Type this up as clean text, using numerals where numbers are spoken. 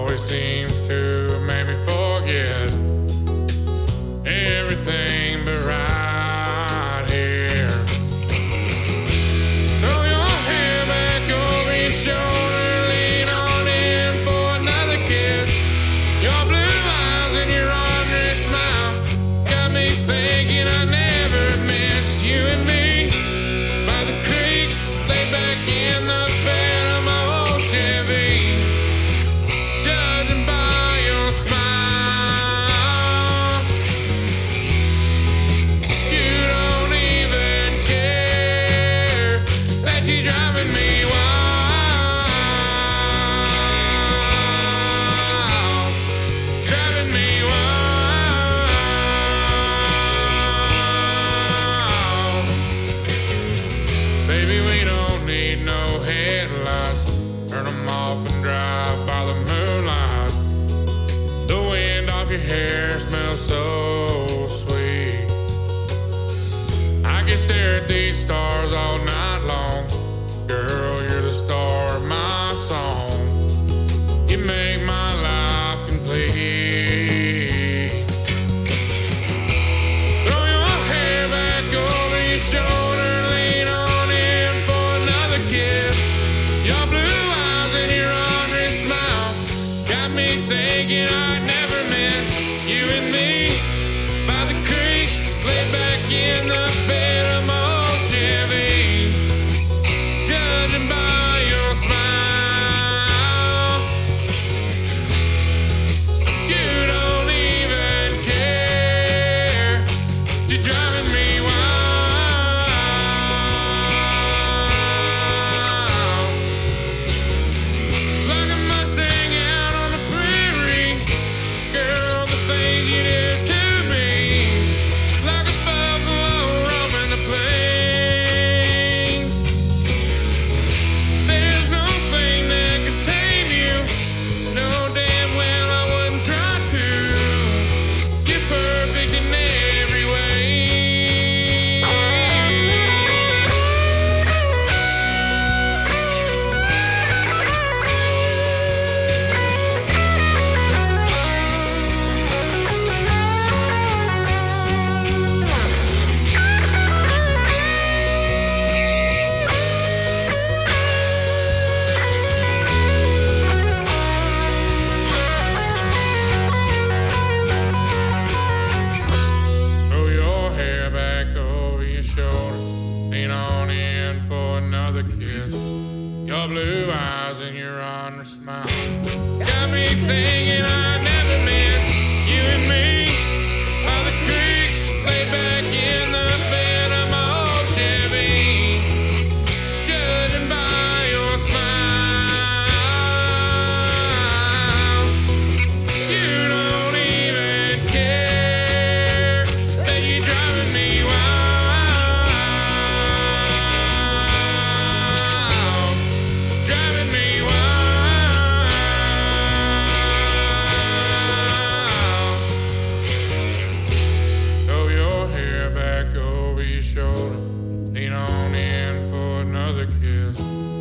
always seems to make me forget everything but right here. Throw your hair back over your shoulder, lean on in for another kiss. Your blue eyes and your ornery smile got me thinking I never miss you and me. By the creek, lay back in the bed of my old Chevy, judging by your smile. You don't even care that you're driving me wild, driving me wild. Baby, we don't need no headlights. Turn them off and drive by the moonlight. The wind off your hair smells so sweet. I can stare at these stars all night long. Girl, you're the star of my song. You make my life complete. Throw your hair back over your shoulder, lean on in for another kiss. Your blue eyes and your ornery smile got me thinking I'd never miss you and me. By the creek, lay back in the bed of my old Chevy, judging by your smile. You don't even care, you're driving me wild, like a Mustang out on the prairie. Girl, the things you do to me, like a buffalo roaming the plains. There's no thing that could tame you. No, damn well I wouldn't try to. You're perfect in every way. Throw your hair back over your shoulder, lean on in for another kiss. Your blue eyes and your honest smile got me thinking I'd never miss you and me. By the creek, lay back in the bed of my old Chevy, judging by your smile. You don't even care that you're driving me wild, driving me wild. Throw your hair back over your shoulder, lean on in for another kiss.